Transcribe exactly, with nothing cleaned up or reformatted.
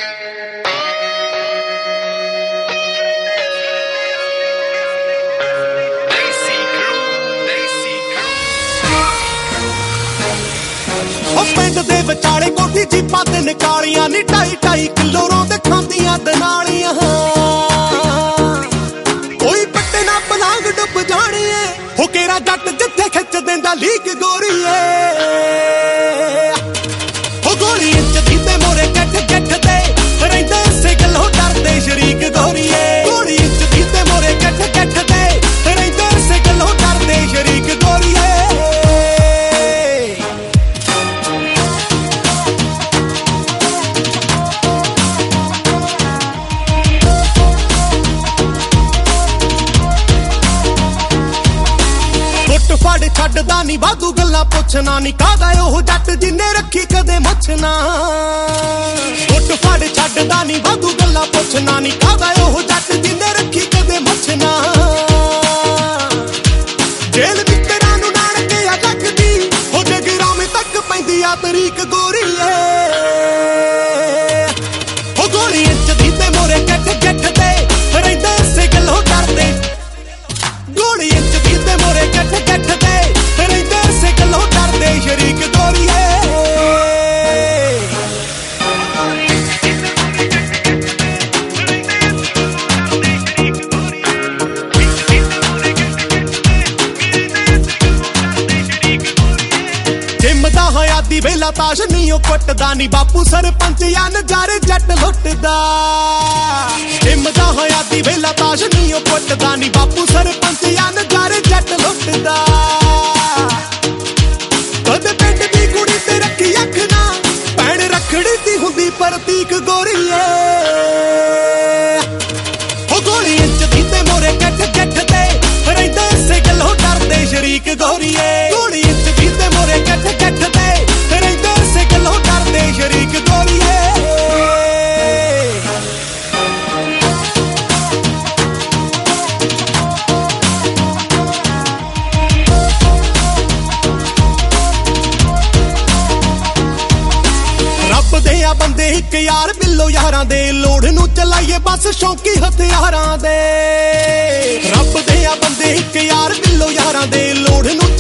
ਪਿੰਡ ਦੇ ਵਿਚਾਲੇ ਕੋਠੀ ਜੀਪਾਂ ਤੇ ਨਿਕਾਲੀਆਂ ਨੀ ਢਾਈ ਢਾਈ ਕਿਲੋ ਰੋਂਦ ਖਾਂਦੀਆਂ ਦਨਾਲੀਆਂ ਕੋਈ ਪੱਟੇ ਨਾ ਪਲਾਂਗ ਡੁੱਬ ਜਾਣੀਏ ਹੋ ਕੇਰਾ ਜੱਟ ਜਿੱਥੇ ਖਿੱਚ ਦਿੰਦਾ ਲੀਕ ਗੋਰੀਏ ਹੋ ਗੋਲੀ ਇੰਚ ਦੀ ਤੇ ਮੋਰੇ ਕੱਟ ਕੱਟ ਤੇ ਰਹਿੰਦੇ ਸੇ ਗੱਲੋਂ ਡਰਦੇ ਸ਼ਰੀਕ ਗੋਰੀਏ ਗੋਲੀ ਇੰਚ ਦੀ ਤੇ ਮੋਰੇ ਕੱਟ ਕੱਟ ਤੇ ਰਹਿੰਦੇ ਸੇ ਗੱਲੋਂ ਡਰਦੇ ਸ਼ਰੀਕ ਗੋਰੀਏ ਫੜ ਛੱਡਦਾ ਨੀ ਵਾਧੂ ਗੱਲਾਂ ਪੁੱਛਣਾ ਨੀ ਕਾਹਦਾ ਉਹ ਜੱਟ ਜਿੰਨੇ ਰੱਖੀ ਕਦੇ ਮੁੱਛਣਾ ਉੱਟ ਫੜ ਛੱਡਦਾ ਨੀ ਵਾਧੂ ਗੱਲਾਂ ਪੁੱਛਣਾ ਨੀ ਕਾਹਦਾ ਉਹ ਜੱਟ ਜਿੰਨੇ ਰੱਖੀ ਕਦੇ ਮੁੱਛਣਾ ਜੇਲ੍ਹ ਮਿੱਤਰਾਂ ਨੂੰ ਨਾਣ ਕੇ ਆ ਲੱਗਦੀ ਹੋ ਜਗਰਾਵੇਂ ਤੱਕ ਪੈਂਦੀ ਆ ਤਰੀਕ ਗੋਰੀਏ ਹੋ ਗੋਲੀ ਇੰਚ ਦੀ ਤੇ ਮੋਰੇ ਕੱਟ ਕੱਟ ਤੇ ਰਹਿੰਦੇ ਸੇ ਗੱਲੋਂ ਡਰਦੇ ਗੋਲੀ ਇੰਚ ਦੀ ਤੇ ਮੋਰੇ ਕੱਟ ਕੱਟ ਤੇ ਰਹਿੰਦੇ ਸੇ ਗੱਲੋਂ ਡਰਦੇ ਸ਼ਰੀਕ ਗੋਰੀਏ ਜਿੰਮਦਾ ਹਯਾਤੀ ਵੇਲਾ ਤਾਸ਼ ਨੀ ਉਹ ਕੁੱਟਦਾ ਨੀ ਬਾਪੂ ਸਰਪੰਚ ਆ ਨਜ਼ਾਰੇ ਜੱਟ ਲੁੱਟਦਾ ਜਿੰਮਦਾ ਹਯਾਤੀ ਵੇਲਾ ਤਾਸ਼ ਨੀ ਉਹ ਕੁੱਟਦਾ ਨੀ ਬਾਪੂ ਸਰਪੰਚ ਆ ਨਜ਼ਾਰੇ ਜੱਟ ਲੁੱਟਦਾ ਕਦੇ ਪਿੰਡ ਦੀ ਕੁੜੀ ਤੇ ਰੱਖੀ ਅੱਖ ਨਾ ਭੈਣ ਰੱਖੜੀ ਦੀ ਹੁੰਦੀ ਪ੍ਰਤੀਕ ਗੋਰੀਏ ਹੋ ਗੋਲੀ ਇੰਚ ਦੀ ਤੇ ਮੋਰੇ ਕੱਟ ਕੱਟ ਤੇ ਰਹਿੰਦੇ ਸੇ ਗੱਲੋਂ ਡਰਦੇ ਸ਼ਰੀਕ ਗੋਰੀਏ ਗੋਲੀ ਇੰਚ ਦੀ ਤੇ ਮੋਰੇ ਕੱਟ ਕੱਟ ਤੇ ਰਹਿੰਦੇ ਸੇ ਗੱਲੋਂ ਡਰਦੇ ਸ਼ਰੀਕ ਗੋਰੀਏ ਬੰਦੇ ਇੱਕ ਯਾਰ ਬਿੱਲੋ ਯਾਰਾਂ ਦੇ ਲੋੜ ਨੂੰ ਚਲਾਈਏ ਬਸ ਸ਼ੌਂਕੀ ਹਥਿਆਰਾਂ ਦੇ ਰੱਬ ਦੇ ਆ ਬੰਦੇ ਇੱਕ ਯਾਰ ਬਿੱਲੋ ਯਾਰਾਂ ਦੇ ਲੋੜ ਨੂੰ